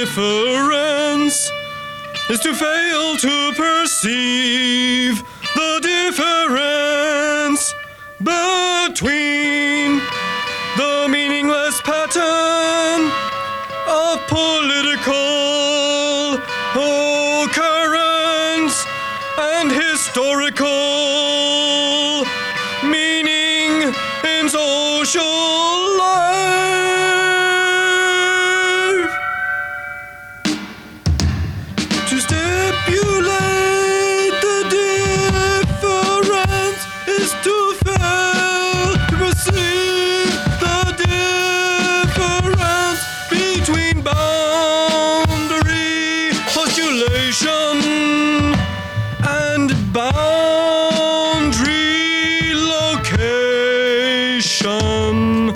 difference is to fail to perceive the difference between the meaningless pattern of political occurrence and historical meaning in social life. To stipulate the difference is to fail to perceive the difference between boundary postulation and boundary location.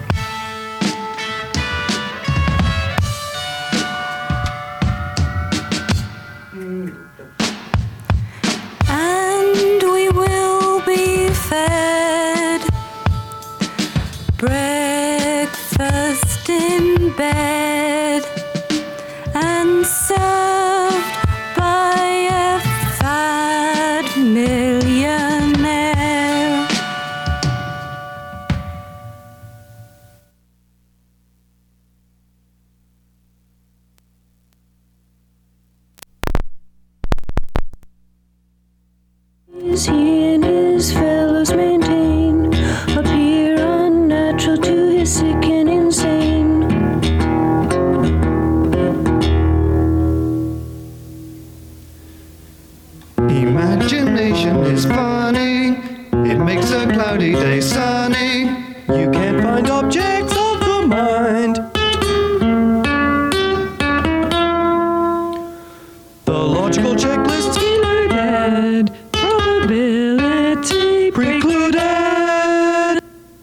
And we will be fed breakfast in bed and served by a fat millionaire. He and his fellows maintain appear unnatural to his sick and insane. Imagination is funny, it makes a cloudy day sunny. You can't find objects of the mind. The logical checklists Reloaded, probability precluded.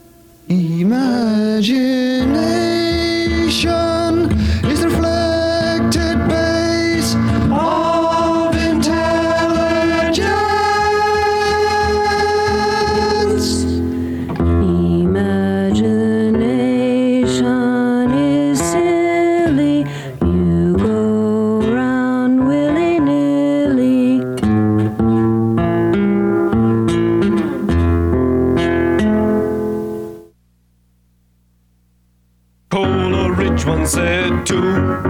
Imagination is the reflected base of intelligence. Imagination is silly. You go round willy-nilly. Coleridge once said to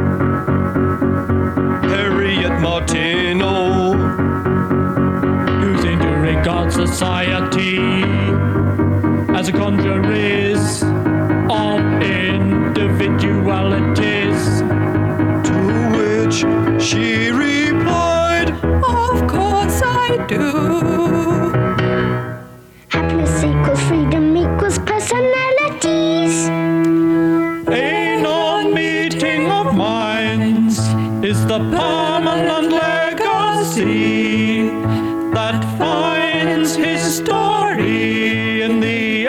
Harriet Martineau, You seem to regard society as a congeries of individualities. to which she replied, Of course I do. Happiness equals freedom equals personalities. A non-meeting of minds is the permanent legacy that finds his story in the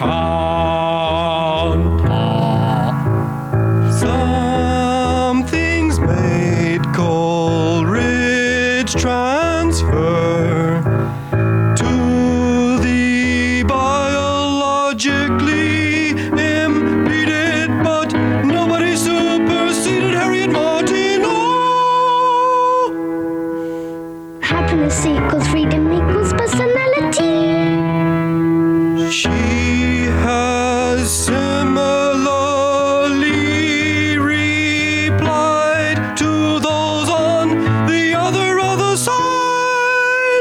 encounter. some things made Coleridge transfer to the biologically impeded, but nobody superseded Harriet Martineau. Happiness equals freedom equals personality. She has similarly replied to those on the other side.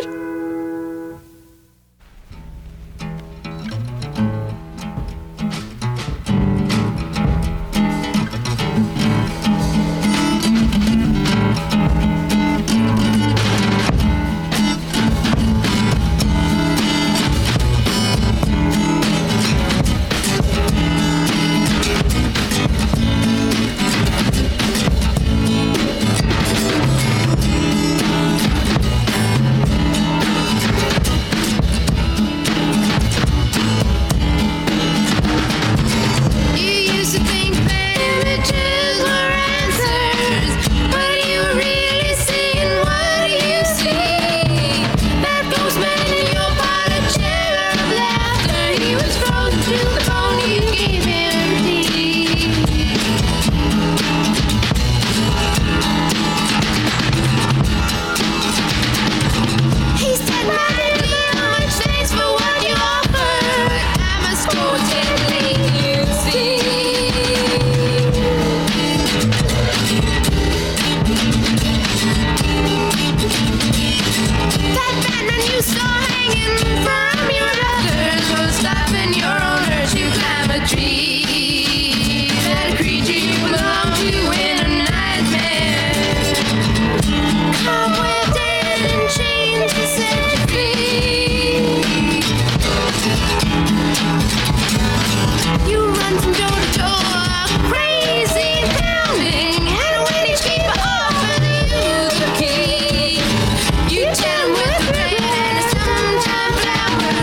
saw hanging from your daughters, or stopping your owners, you climb a tree. That creature you belong to in a nightmare. Cobwebs and chains to set you free. You run from door to door, crazy pounding, and when each keeper offers you the key, you tell him with a grin, sometime flower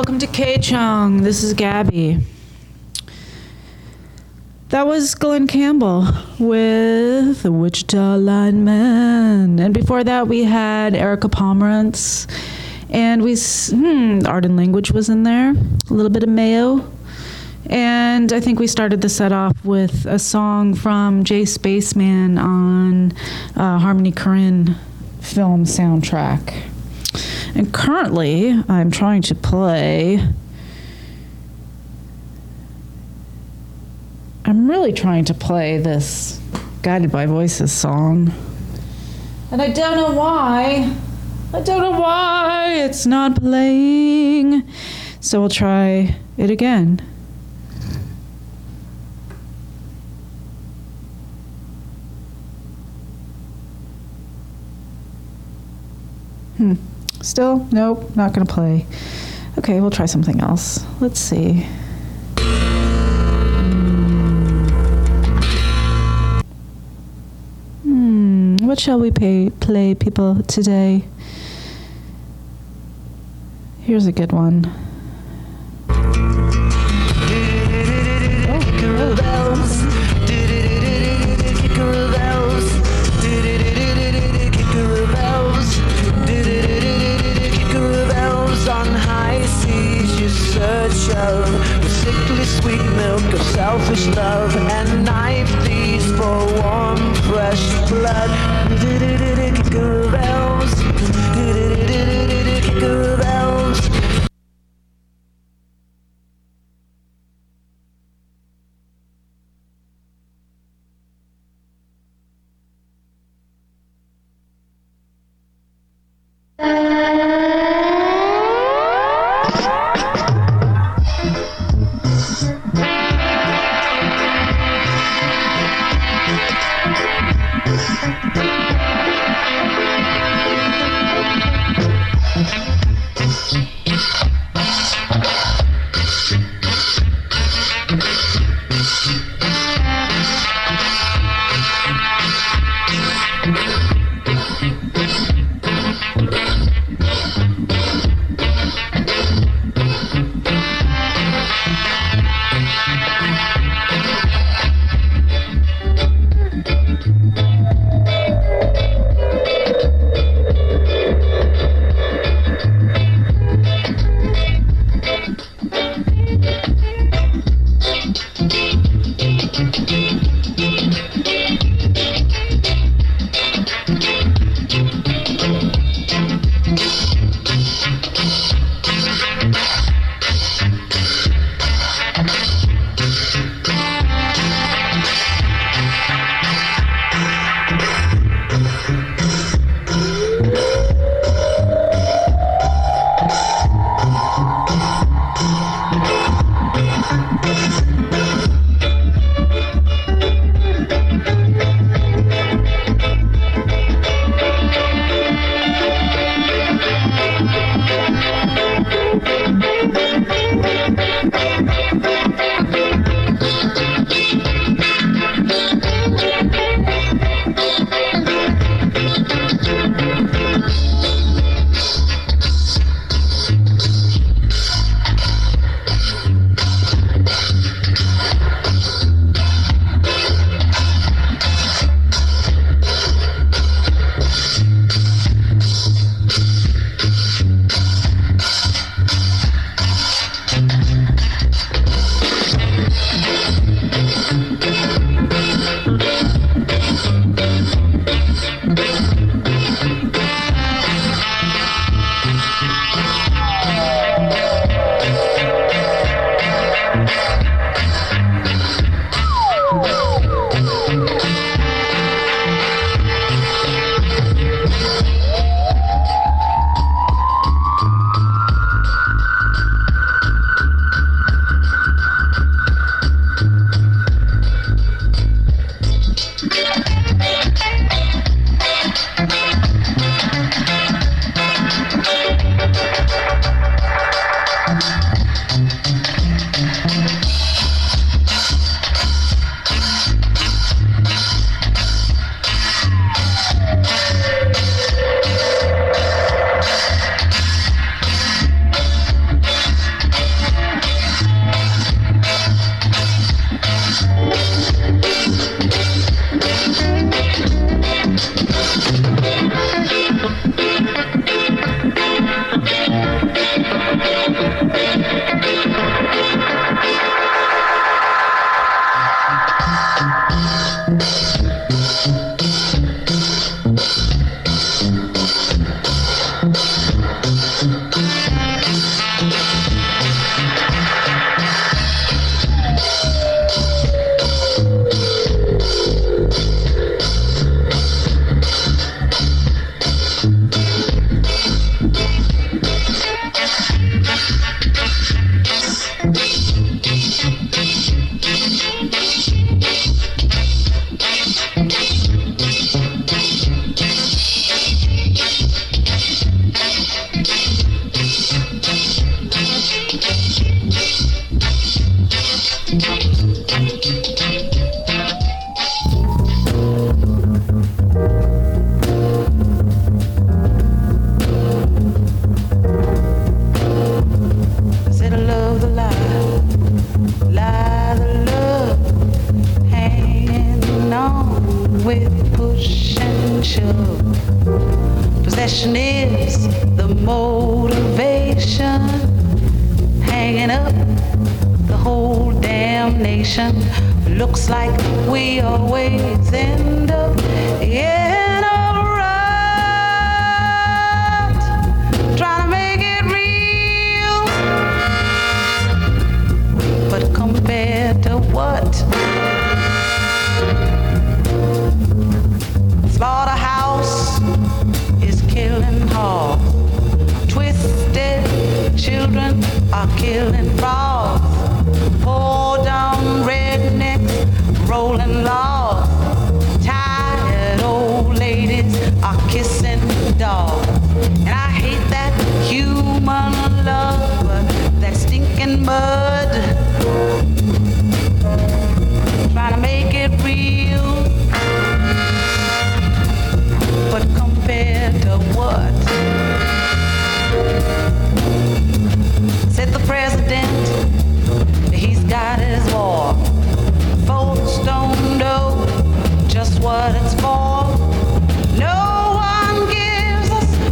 welcome to K-Chung. This is Gabby. That was Glenn Campbell with the Wichita Lineman. And before that, we had Erica Pomerantz. And Art and Language was in there. A little bit of Mayo. And I think we started the set off with a song from Jay Spaceman on Harmony Korine film soundtrack. And currently, I'm trying to play... I'm really trying to play this Guided by Voices song. And I don't know why. I don't know why it's not playing. So we'll try it again. Still? Nope, not gonna play. Okay, we'll try something else. Let's see. What shall we play, people, today? Here's a good one. Hickory bells, hickory bells, hickory bells, hickory bells on high seas. You search of the sickly sweet milk of selfish love and knife thieves for warm, fresh blood. Hickory bells, hickory bells. Recession is the motivation, hanging up the whole damn nation. Looks like we always end up in a rut, trying to make it real. But compared to what? Slaughterhouse is killing hogs. Twisted children are killing frogs. Poor dumb rednecks rolling logs. Tired old ladies are kissing dogs. And I hate that human love, that stinking mud. Trying to make it real. But compared to what? Said the president, he's got his war. Folks don't know just what it's for. No one gives us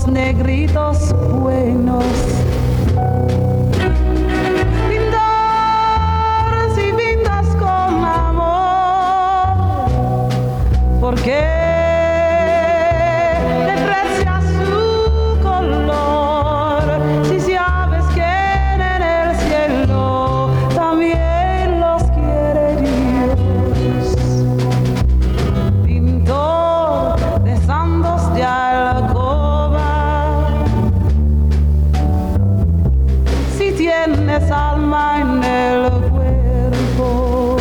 negritos buenos. Pintar si pintas con amor, porque deprecias su color. Si sabes que en el cielo también los quiere Dios. Pintor de santos de alcoba, si tienes alma en el cuerpo,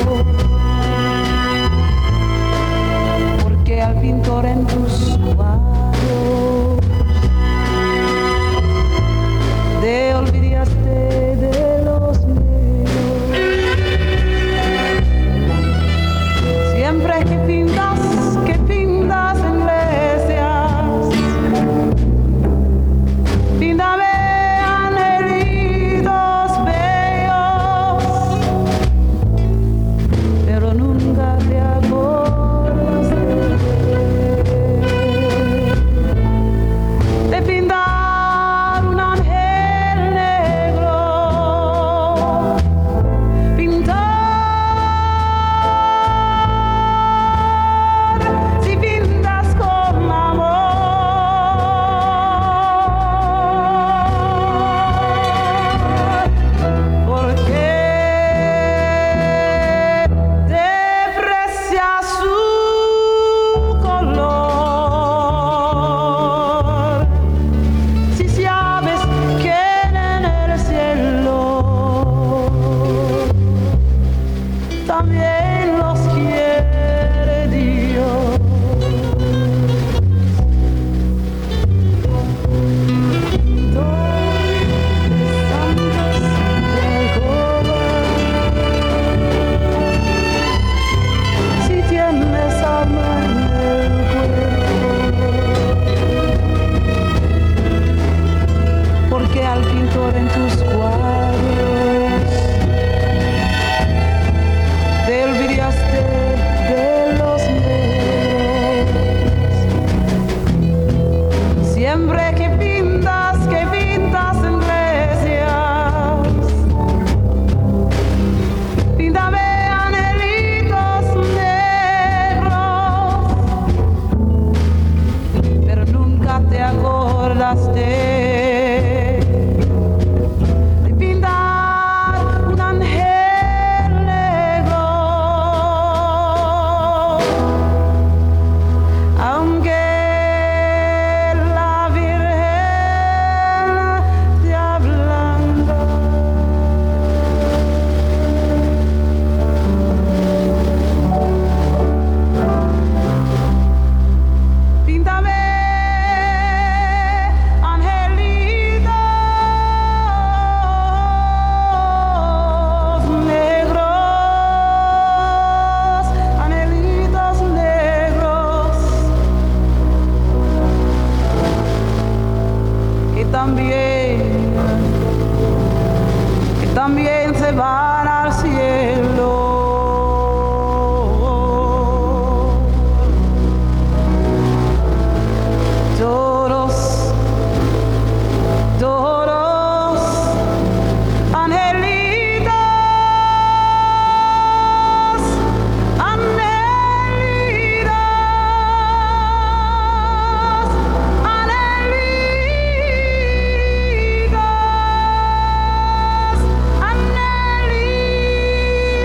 porque al pintor en tus cuadros te olvidaste de los míos. Siempre que pintas iglesias, píntame angelitos bellos, pero nunca te acuerdas de pintar un ángel negro. Pintar si pintas con amor, porque deprecias su color. Si sabes que en el cielo también los quiere Dios. Si tienes alma en el cuerpo, porque al pintor en tus cuadros te olvidaste de los negros. Siempre que pintas iglesias, píntame angelitos negros, pero nunca te acordaste de pintar un ángel negro. Aunque la Virgen te hablando, píntame angelitos negros, que también se van al cielo. Todos angelitos, angelitos, angelitos.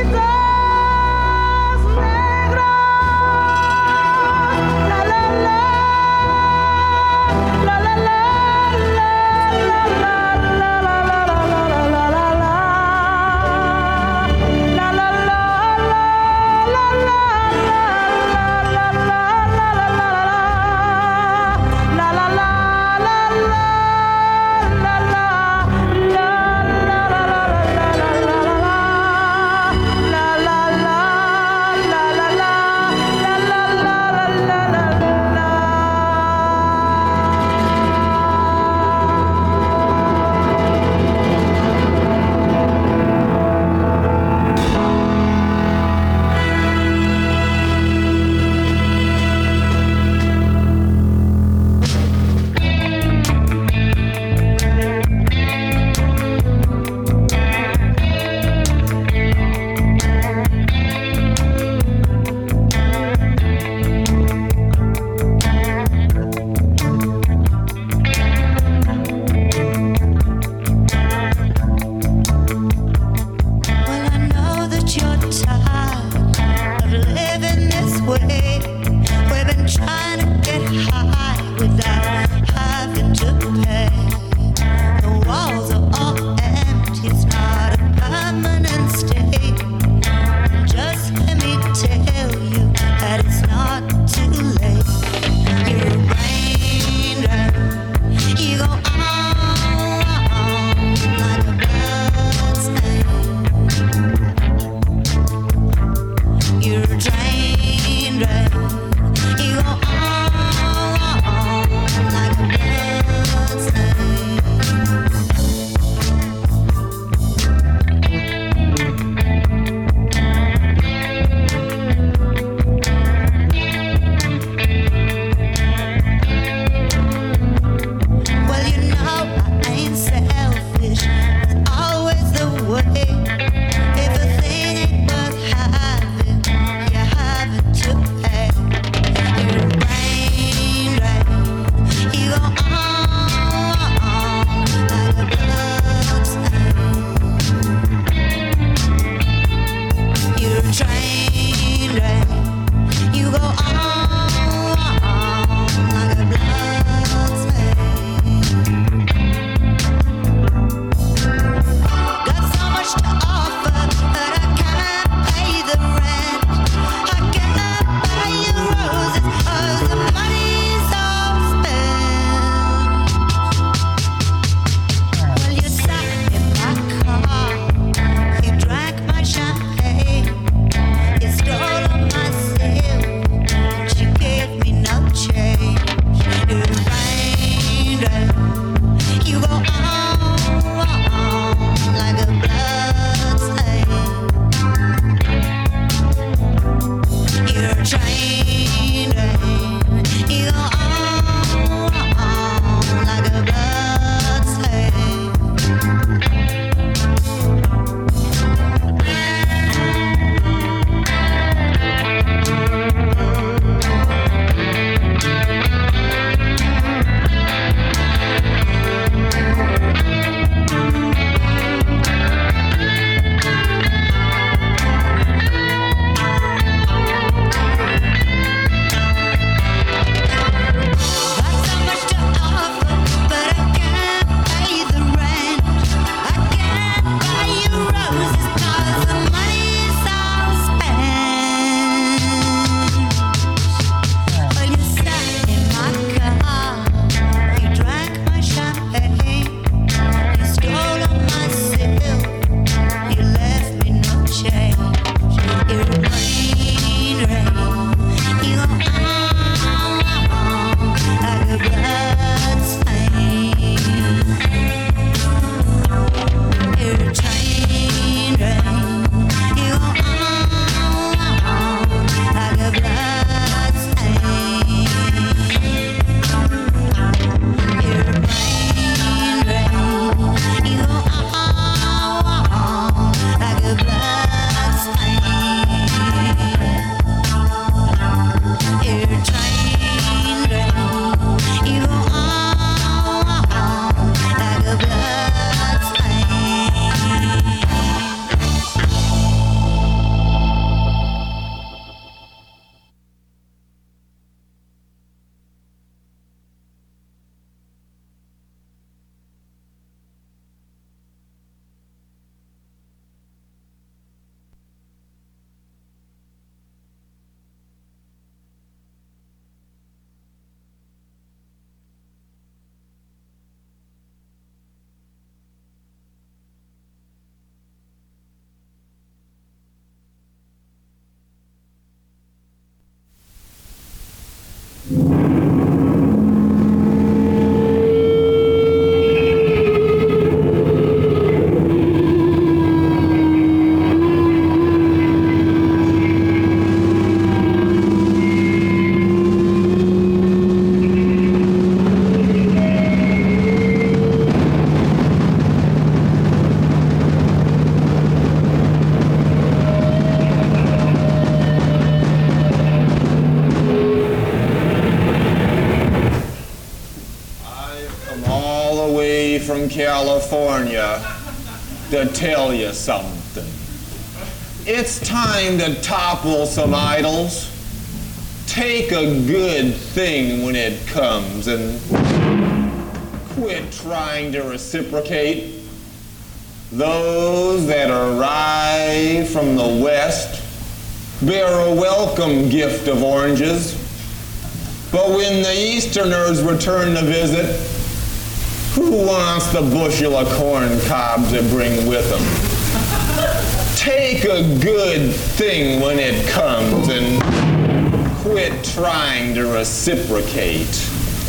from California to tell you something. It's time to topple some idols. Take a good thing when it comes and quit trying to reciprocate. Those that arrive from the West bear a welcome gift of oranges. But when the Easterners return to visit, who wants the bushel of corn cobs they bring with them? Take a good thing when it comes and quit trying to reciprocate.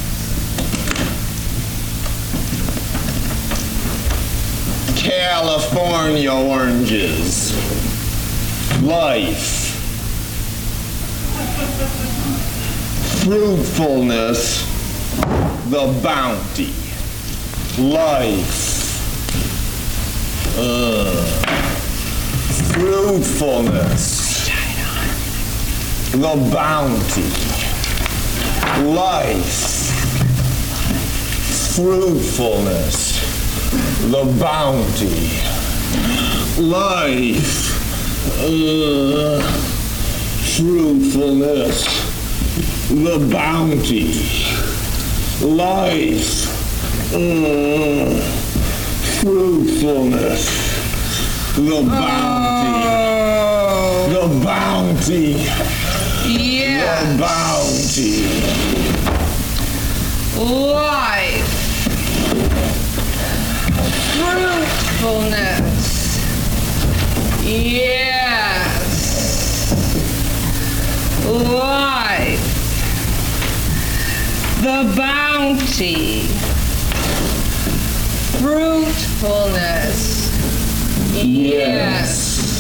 California oranges. Life. Fruitfulness. The bounty. Life. Fruitfulness. The bounty. Life. Fruitfulness. The bounty. Life. Fruitfulness. The bounty. Life. Fruitfulness. The bounty. The bounty. Yeah. The bounty. Life. Fruitfulness. Yes. Life. The bounty. Fruitfulness. Yes.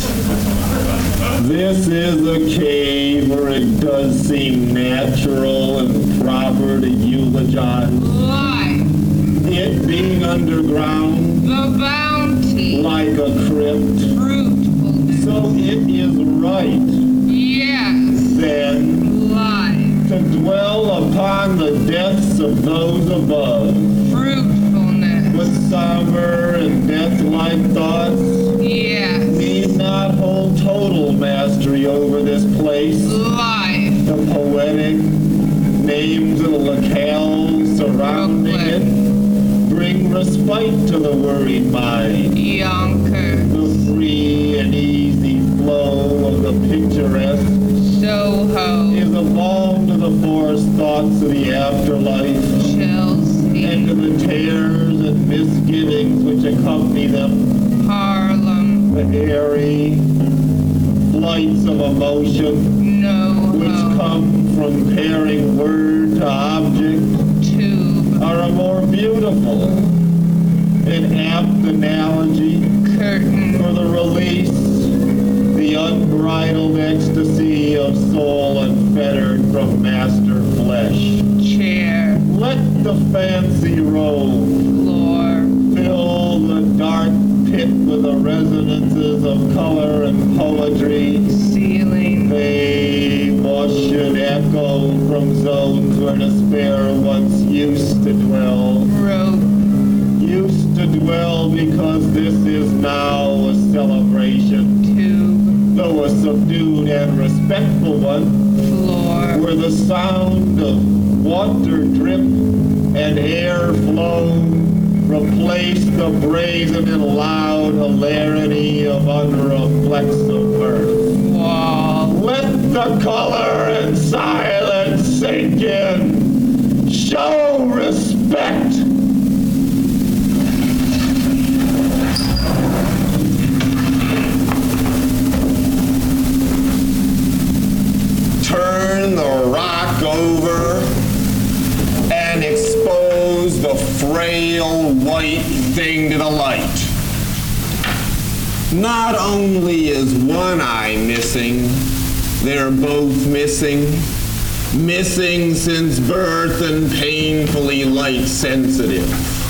This is a cave where it does seem natural and proper to eulogize. Life. It being underground, The bounty. like a crypt, Fruitfulness. so it is right Yes. then Life. to dwell upon the depths of those above Fruitfulness. with somber and death-like thoughts. Yes. Need not hold total mastery over this place. Life. The poetic names of the locales surrounding it bring respite to the worried mind. Yonkers. The free and easy flow of the picturesque Soho. is a balm to the forced thoughts of the afterlife Chelsea. and to the tears and misgivings which accompany them. Harlem. The airy flights of emotion which NoHo. come from pairing word to object Tube. are a more beautiful and apt analogy Curtain. for the release, the unbridled ecstasy of soul unfettered from master flesh. Chair. Let the fancy rove, Floor. fill the dark pit with the resonances of color and poetry. Ceiling. They should echo from zones where despair once used to dwell. Rope. Used to dwell because this is now a celebration, Tube. though a subdued and respectful one, Floor. where the sound of water drip and air flow replace the brazen and loud hilarity of unreflexive mirth. Wall. Let the color and silence sink in. Show respect. Turn the rock over and expose the frail white thing to the light. Not only is one eye missing, they're both missing. Missing since birth and painfully light sensitive.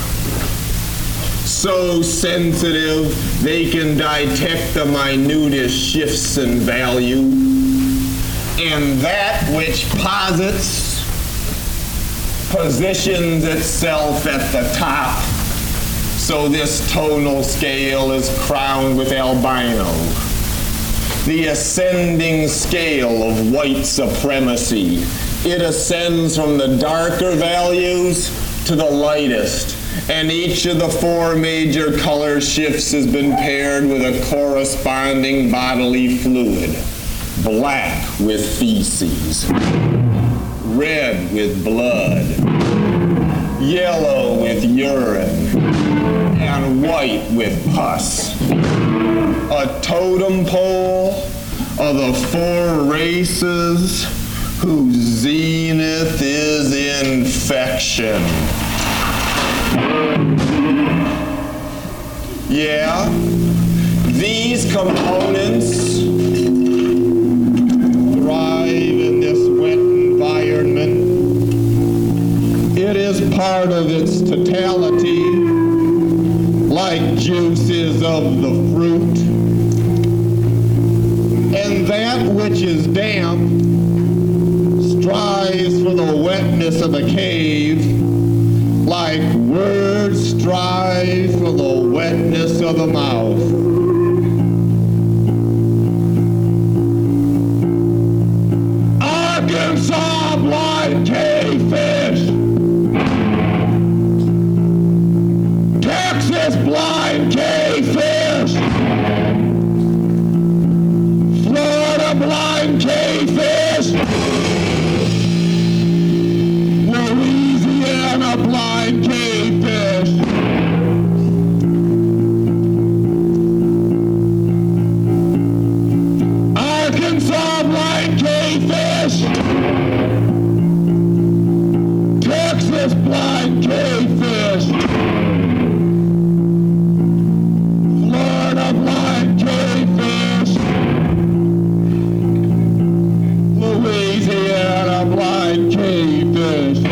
So sensitive they can detect the minutest shifts in value. And that which positions itself at the top So this tonal scale is crowned with albino, the ascending scale of white supremacy. It ascends from the darker values to the lightest, and each of the four major color shifts has been paired with a corresponding bodily fluid. Black with feces, red with blood, yellow with urine, and white with pus. A totem pole of the four races whose zenith is infection. Yeah, these components thrive in this wet environment. It is part of its totality, like juices of the fruit. And that which is damp strives for the wetness of the cave, like words strive for the wetness of the mouth. Arkansas blind cavefish, Texas blind cavefish, Florida blind cavefish, Louisiana blind cavefish, Arkansas blind cavefish, Texas blind cavefish, Florida blind cavefish, Louisiana blind cavefish.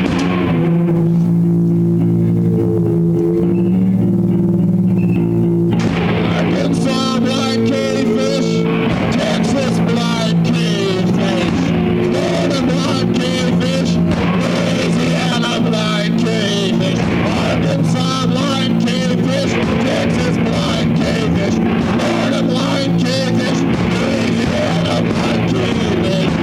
Arkansas blind cavefish, Texas blind cavefish, Florida blind cavefish, Louisiana blind cavefish, Arkansas blind cavefish, Texas blind cavefish, Florida blind cavefish, Louisiana blind cavefish.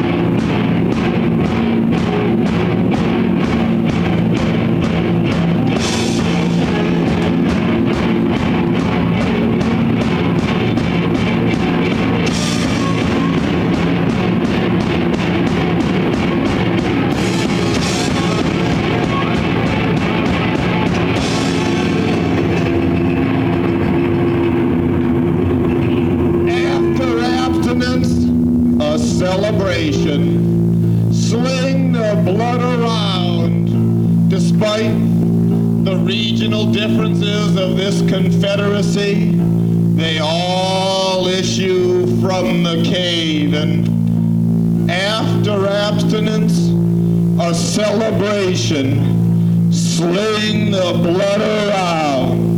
After abstinence, a celebration. Sling the blood around. Despite the regional differences of this confederacy, they all issue from the cave. And after abstinence, a celebration. Sling the blood around.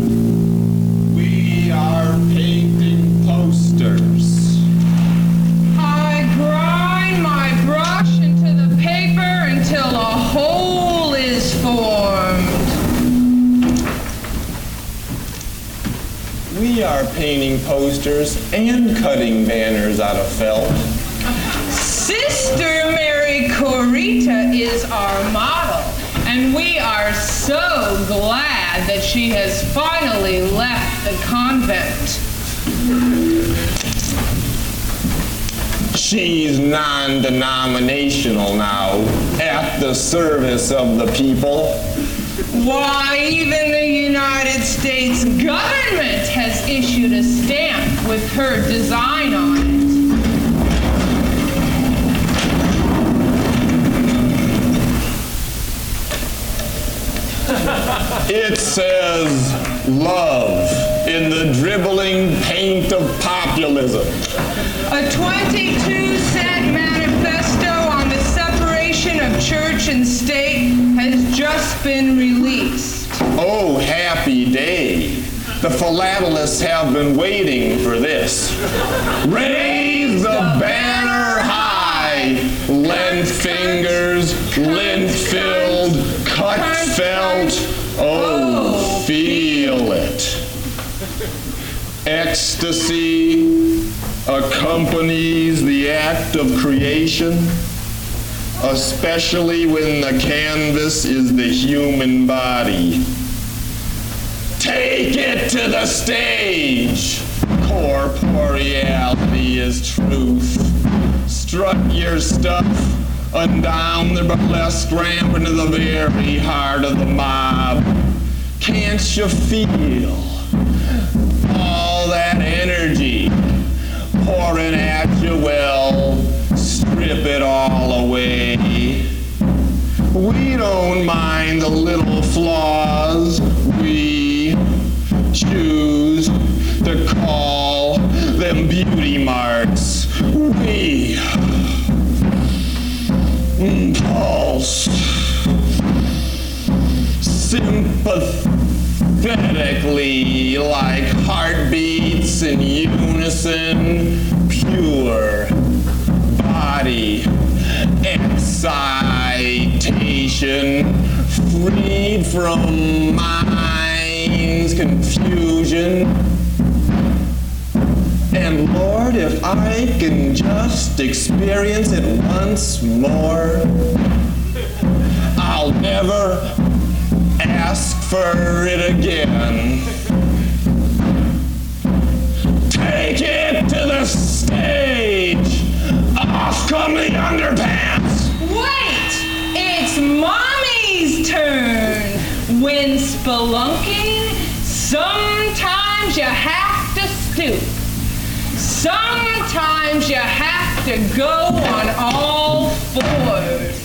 We are painting posters. I grind my brush into the paper until a hole is formed. We are painting posters and cutting banners out of felt. Sister Mary Corita is our model, and we are so glad that she has finally left the convent. She's non-denominational now, at the service of the people. Why, even the United States government has issued a stamp with her design on it. It says love in the dribbling paint of populism. A 22-cent manifesto on the separation of church and state has just been released. Oh, happy day. The philatelists have been waiting for this. Raise the banner high. Lent fingers, lint filled, cut felt. Oh, feel it. Ecstasy accompanies the act of creation, especially when the canvas is the human body. Take it to the stage. Corporeality is truth. Strut your stuff and down the burlesque ramp into the very heart of the mob. Can't you feel all that energy pouring at you? Well, strip it all away. We don't mind the little flaws. We choose to call them beauty marks. We pulse sympathetically like heartbeats in unison, pure body excitation, freed from mind's confusion. And Lord, if I can just experience it once more, I'll never ask for it again. Take it to the stage. Off come the underpants. Wait! It's Mommy's turn. When spelunking, sometimes you have to stoop. Sometimes you have to go on all fours.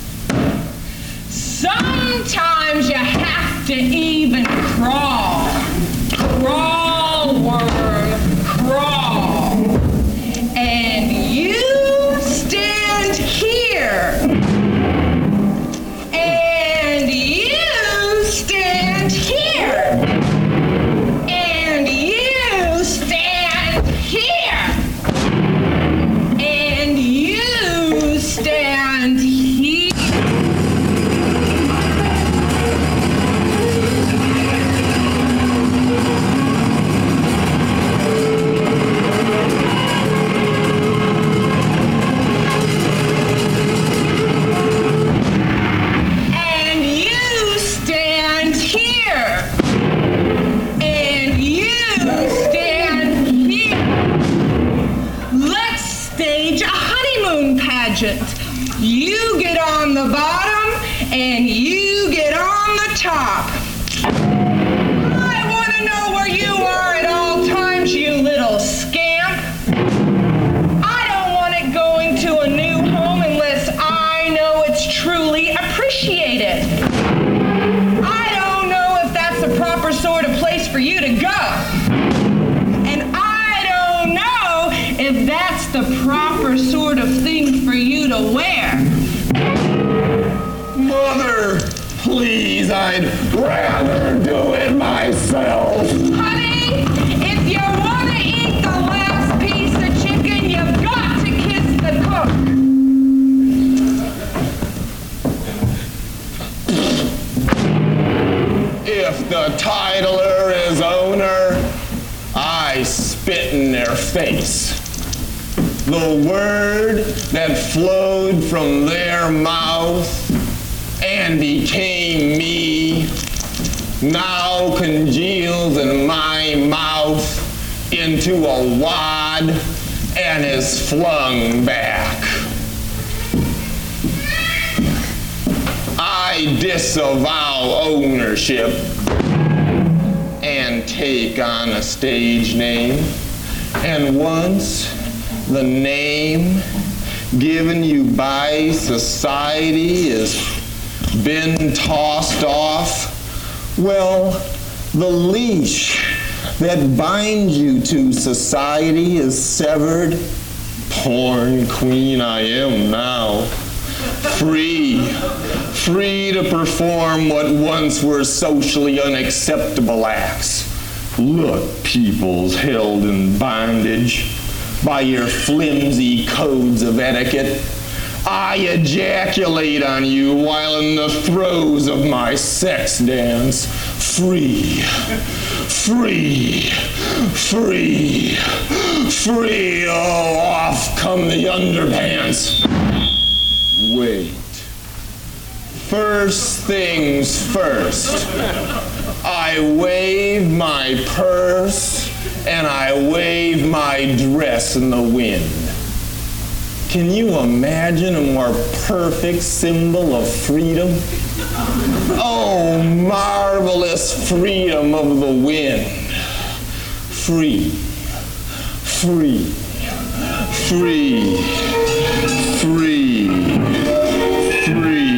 Sometimes you have to even crawl. Crawl, worm, crawl. And you stand here. And you stand here. And you stand here. And you stand here. And you stand here. And you stand here. Let's stage a honeymoon pageant. You get on the bottom and you get on the top. I want to know where you are at all times, you little scamp. I don't want it going to a new home unless I know it's truly appreciated. I don't know if that's the proper sort of place for you to go. And I don't know if that's the proper sort of thing for you to wear. Mother, please, I'd rather do it myself. Honey, if you want to eat the last piece of chicken, you've got to kiss the cook. If the titler is owner, I spit in their face. The word that flowed from their mouth and became me now congeals in my mouth into a wad and is flung back. I disavow ownership and take on a stage name. And once the name given you by society has been tossed off, well, the leash that binds you to society is severed. Porn queen I am now. Free to perform what once were socially unacceptable acts. Look, peoples held in bondage by your flimsy codes of etiquette. I ejaculate on you while in the throes of my sex dance. Free, free, free, free. Oh, off come the underpants. Wait. First things first. I wave my purse and I wave my dress in the wind. Can you imagine a more perfect symbol of freedom? Oh, marvelous freedom of the wind. Free, free, free, free, free.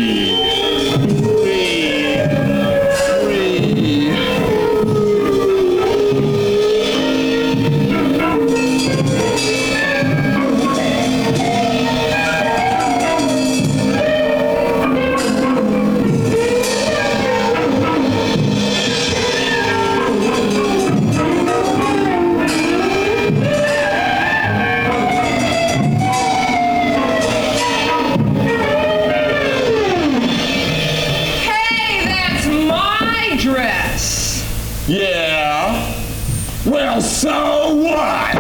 Yeah? Well, so what?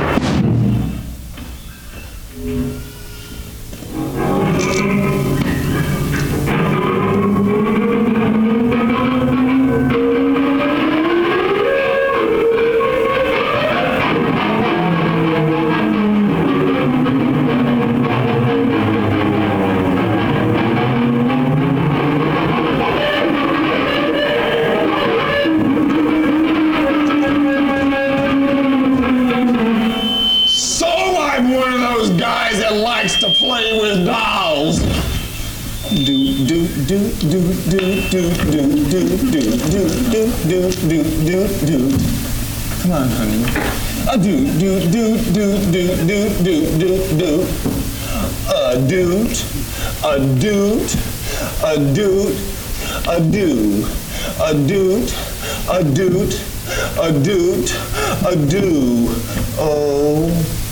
To play with dolls. Do do do do do do do do do do do do do do. Come on, honey. Do do do do do do do do do. A doot, a doot, a doot, a do, a doot, a doot, a doot, a do. Oh,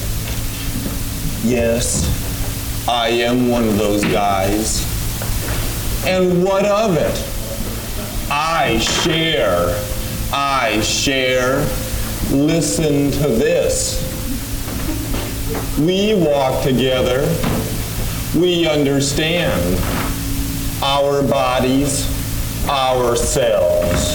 yes. I am one of those guys. And what of it? I share. Listen to this. We walk together. We understand our bodies, ourselves.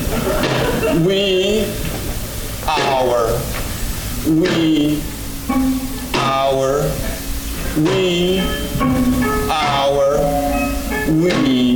We, our, we, our, we, our, we,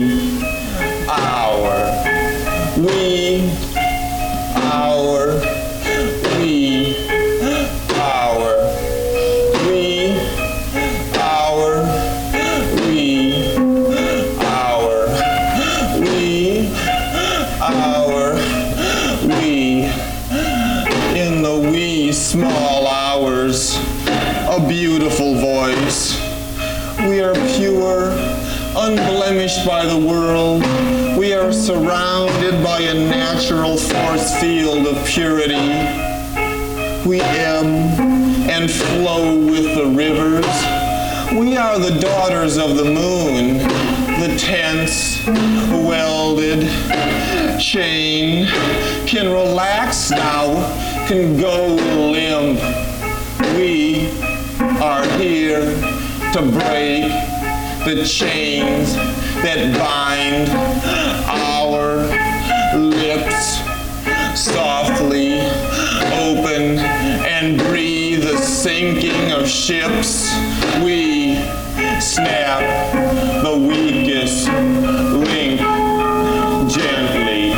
our, we, our, we, our, we, our, we, our, we, our, we, in the wee small hours, a beautiful voice. We are pure, unblemished by the world. We are surrounded by a natural force field of purity. We ebb and flow with the rivers. We are the daughters of the moon, the tense, welded chain can relax now, can go limp. We are here to break the chains that bind our lips. Softly open and breathe the sinking of ships. We snap the weakest link gently.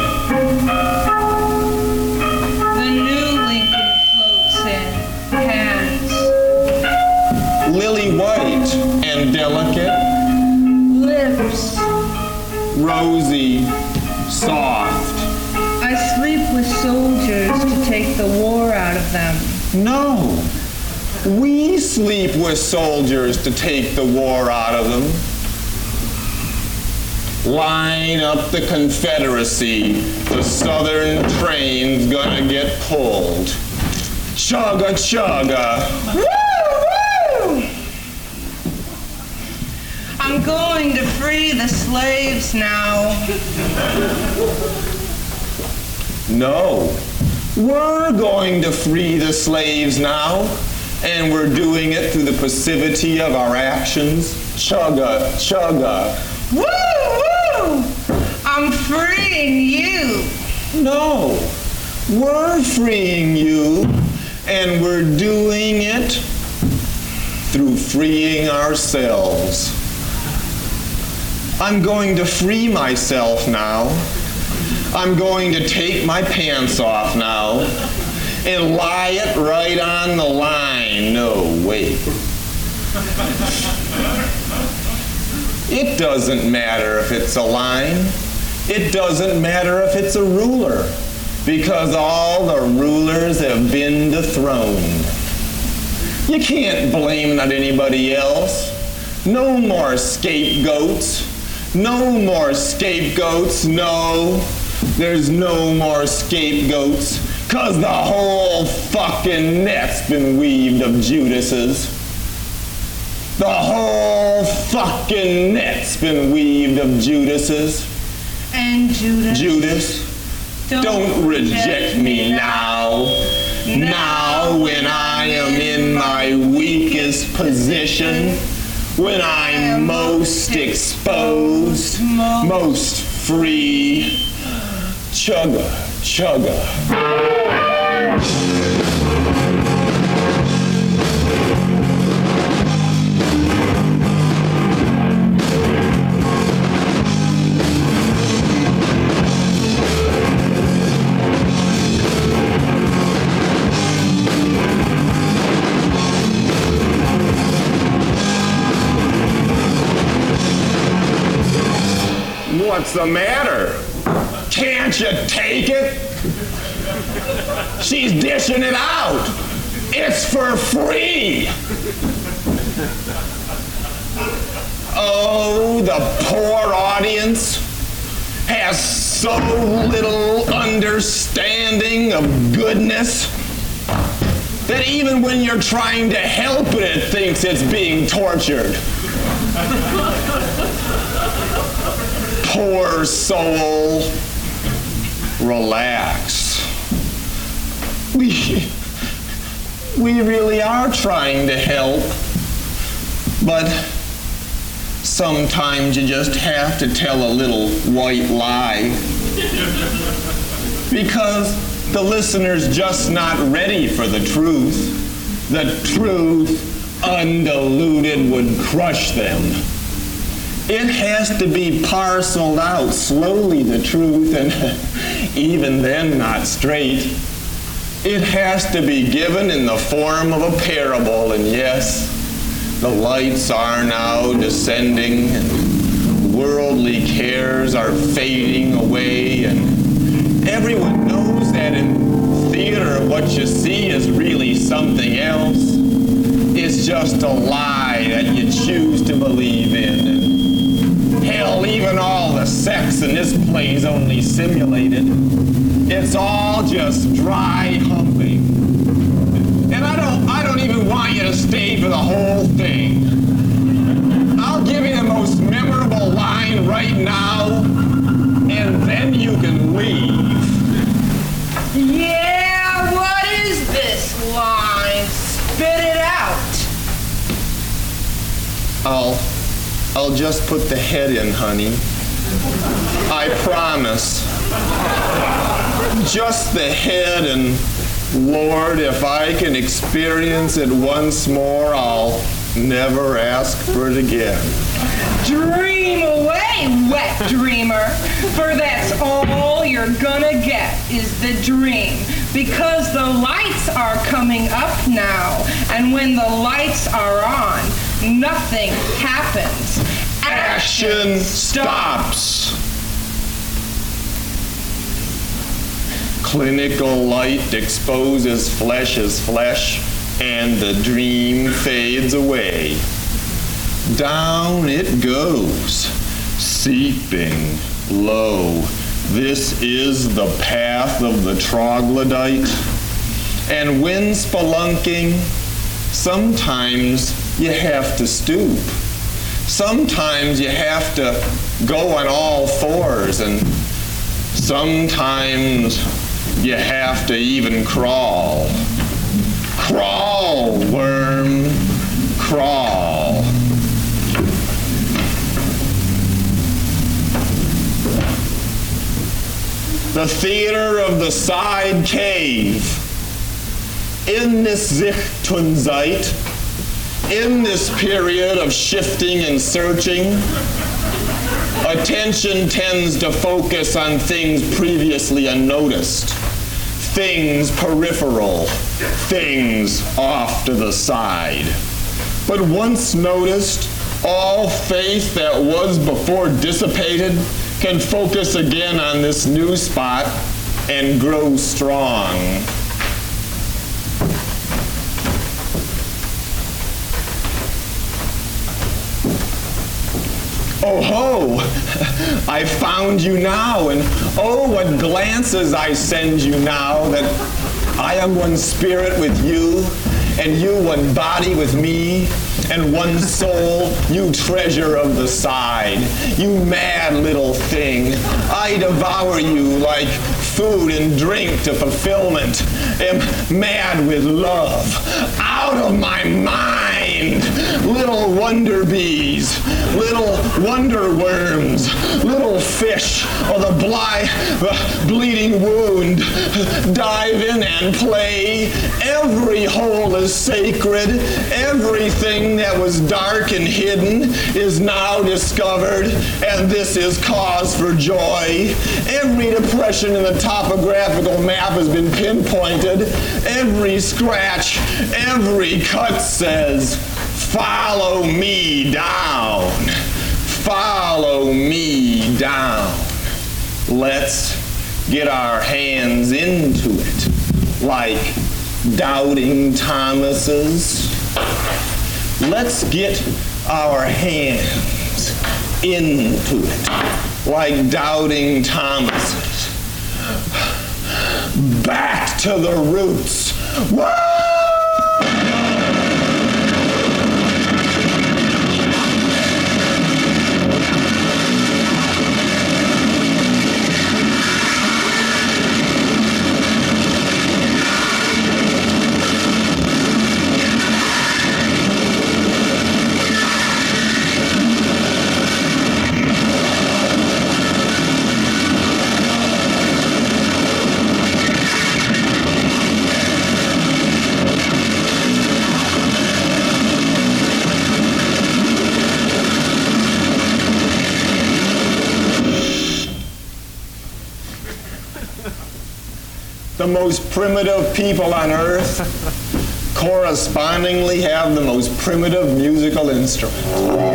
The new Lincoln floats in, hands. Lily white and delicate. Lips. Rosy, soft. I sleep with soldiers to take the war out of them. No. We sleep with soldiers to take the war out of them. Line up the Confederacy. The Southern train's gonna get pulled. Chugga chugga. Woo, woo! I'm going to free the slaves now. No, we're going to free the slaves now, and we're doing it through the passivity of our actions. Chugga, chugga. Woo, woo! I'm freeing you. No, we're freeing you, and we're doing it through freeing ourselves. I'm going to free myself now. I'm going to take my pants off now and lie it right on the line. No, wait. It doesn't matter if it's a line. It doesn't matter if it's a ruler, because all the rulers have been dethroned. You can't blame it on anybody else. No more scapegoats. No more scapegoats. No, there's no more scapegoats, because the whole fucking net's been weaved of Judases. The whole fucking net's been weaved of Judases. And Judas. Judas, don't reject me now. Now when I am in my weakest position, when I'm most exposed, most free. Chugga, chugga. What's the matter? Can't you take it? She's dishing it out. It's for free. Oh, the poor audience has so little understanding of goodness that even when you're trying to help it, it thinks it's being tortured. Poor soul, relax. We really are trying to help, but sometimes you just have to tell a little white lie because the listener's just not ready for the truth. The truth, undiluted, would crush them. It has to be parceled out slowly, the truth, and even then not straight. It has to be given in the form of a parable, and yes, the lights are now descending, and worldly cares are fading away, and everyone knows that in theater what you see is really something else. It's just a lie that you choose to believe in. And hell, even all the sex in this play's only simulated. It's all just dry humping. And I don't even want you to stay for the whole thing. I'll give you the most memorable line right now, and then you can leave. Yeah, what is this line? Spit it out. I'll just put the head in, honey. I promise. Just the head, and Lord, if I can experience it once more, I'll never ask for it again. Dream away, wet dreamer, for that's all you're gonna get is the dream. Because the lights are coming up now, and when the lights are on, nothing happens. Action stops. Clinical light exposes flesh as flesh, and the dream fades away. Down it goes, seeping low. This is the path of the troglodyte. And when spelunking, sometimes you have to stoop. sometimes you have to go on all fours, and sometimes you have to even crawl. Crawl, worm, crawl. The theater of the side cave. In this Zichtunzeit, in this period of shifting and searching, attention tends to focus on things previously unnoticed, things peripheral, things off to the side. But once noticed, all faith that was before dissipated can focus again on this new spot and grow strong. Oh ho, I found you now, and oh, what glances I send you now, that I am one spirit with you, and you one body with me, and one soul, you treasure of the side, you mad little thing. I devour you like food and drink to fulfillment, am mad with love, out of my mind. Little wonder bees, little wonder worms, little fish of the bleeding wound, dive in and play. Every hole is sacred, everything that was dark and hidden is now discovered, and this is cause for joy. Every depression in the topographical map has been pinpointed. Every scratch, every cut says, follow me down. Follow me down. Let's get our hands into it, like doubting Thomas's. Let's get our hands into it, like doubting Thomas's. Back to the roots. Woo! The most primitive people on earth correspondingly have the most primitive musical instrument.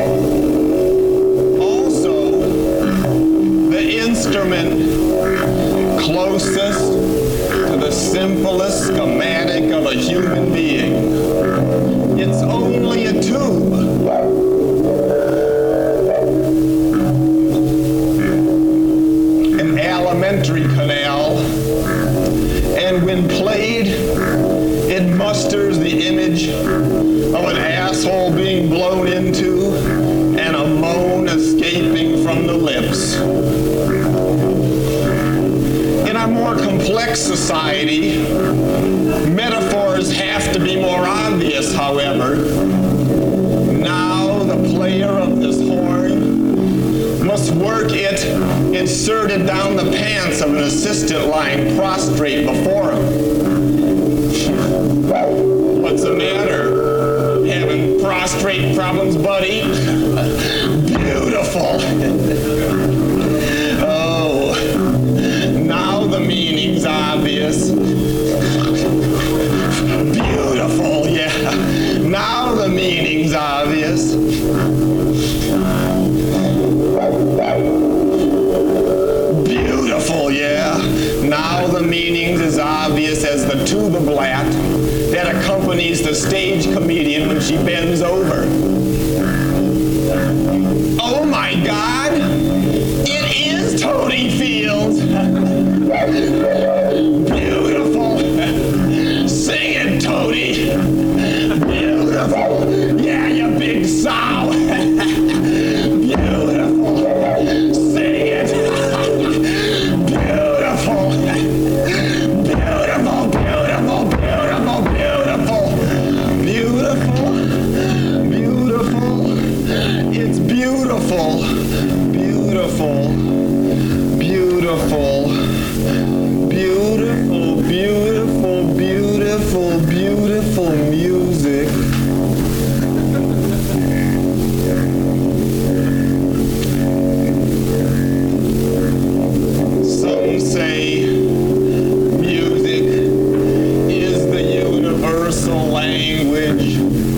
Also, the instrument closest to the simplest schematic of a human being. It's only a tube. An alimentary canal. And when played, it musters the image of an asshole being blown into and a moan escaping from the lips. In our more complex society, metaphors have to be more obvious, however. Now the player of this horn must work it inserted down the pants of an assistant lying prostrate before him. What's the matter? Having prostrate problems, buddy? Beautiful. Oh, now the meaning's obvious. Beautiful, yeah. Now the meaning's obvious. Beautiful, yeah. Now the meaning's as obvious as the tuba blat that accompanies the stage comedian when she bends over. Oh my God! It is Tony Fields! Beautiful! Sing it, Tony! Beautiful! Yeah, you big sow! we say music is the universal language.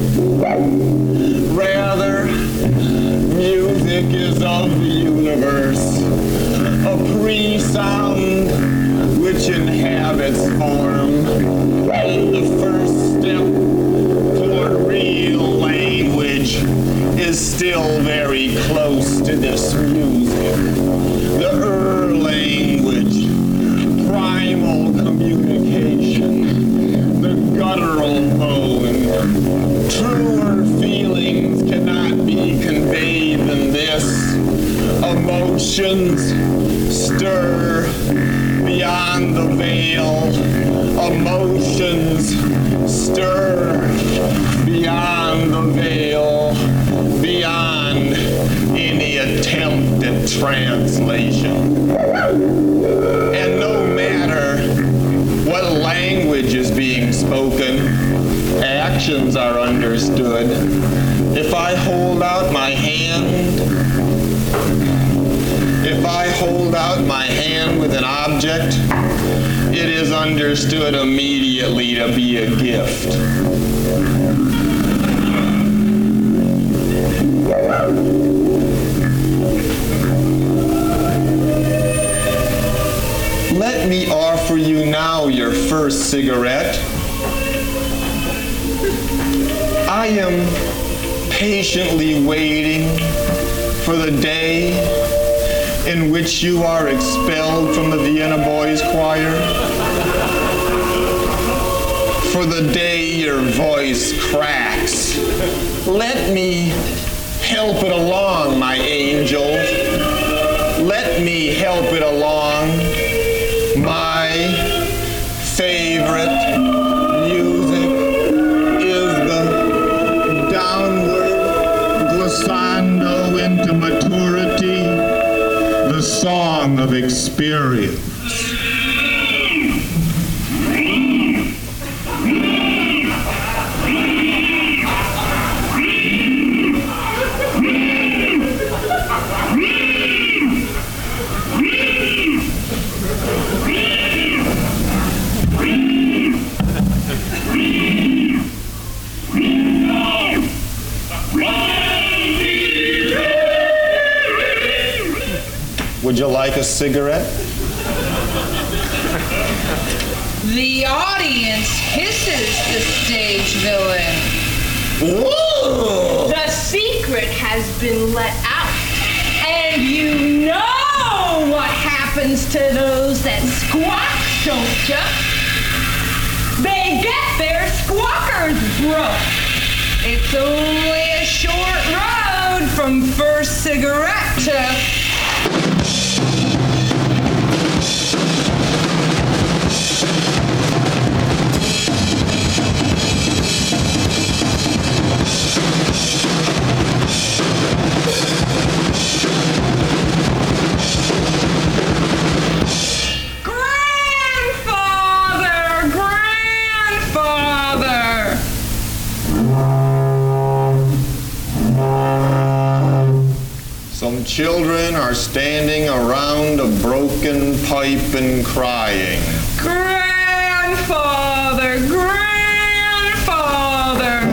Rather, music is of the universe, a pre-sound which inhabits form, and the first step toward real language is still very close to this music. The language, primal communication, the guttural bone. Truer feelings cannot be conveyed than this. Emotions stir beyond the veil. Emotions stir beyond the veil, beyond any attempt at translation. And no matter what language is being spoken, actions are understood. If I hold out my hand, with an object, it is understood immediately to be a gift. Let me offer you now your first cigarette. I am patiently waiting for the day in which you are expelled from the Vienna Boys Choir. For the day your voice cracks. Let me help it along, my angel. Let me help it along. My favorite music is the downward glissando into maturity, the song of experience. Would you like a cigarette? The audience hisses the stage villain. Whoa! The secret has been let out. And you know what happens to those that squawk, don't ya? They get their squawkers broke. It's only a short road from first cigarette to... Some children are standing around a broken pipe and crying. Grandfather, grandfather.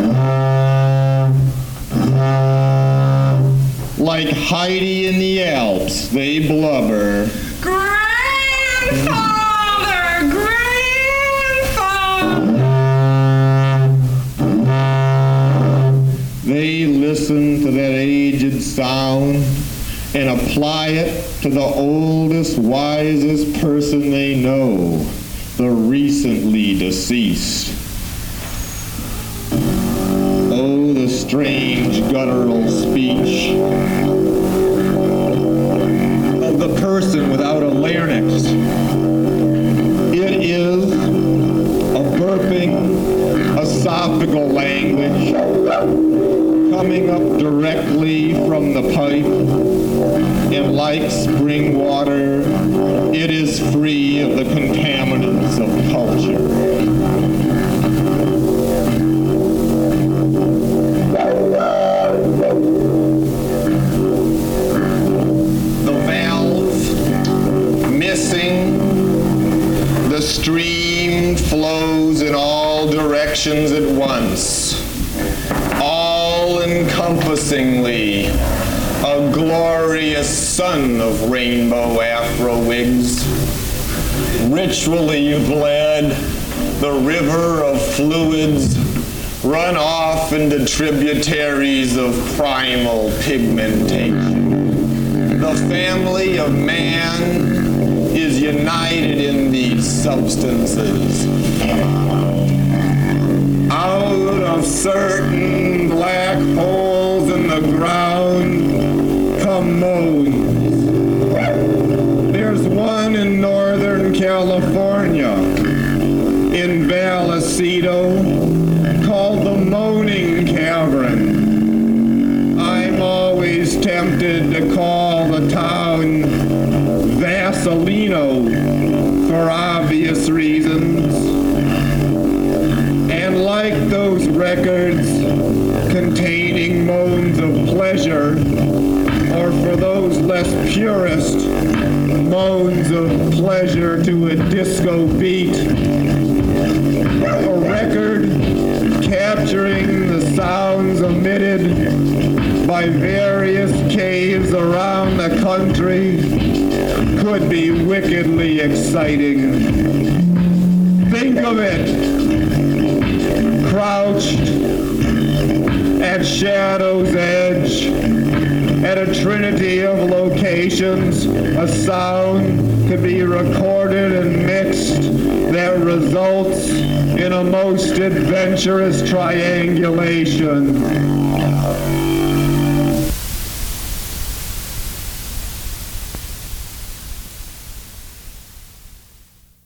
Like Heidi in the Alps, they blubber. Grandfather, grandfather. They listen to that aged sound and apply it to the oldest, wisest person they know, the recently deceased. Oh, the strange guttural speech of the person without a larynx. It is a burping, esophageal language coming up directly from the pipe, and like spring water, it is free of the contaminants of culture. The valve missing stream flows in all directions at once, all-encompassingly, a glorious sun of rainbow afro wigs. Ritually bled, the river of fluids run off into tributaries of primal pigmentation. The family of man is united in these substances. Out of certain black holes in the ground come moans. There's one in Northern California, in Vallecito, called the Moaning Cavern. I'm always tempted to call the town Vaselino for obvious reasons. And like those records containing moans of pleasure, or for those less purist, moans of pleasure to a disco beat, a record capturing the sounds emitted by various caves around the country could be wickedly exciting. Think of it, crouched at Shadow's edge, at a trinity of locations, a sound could be recorded and mixed that results in a most adventurous triangulation.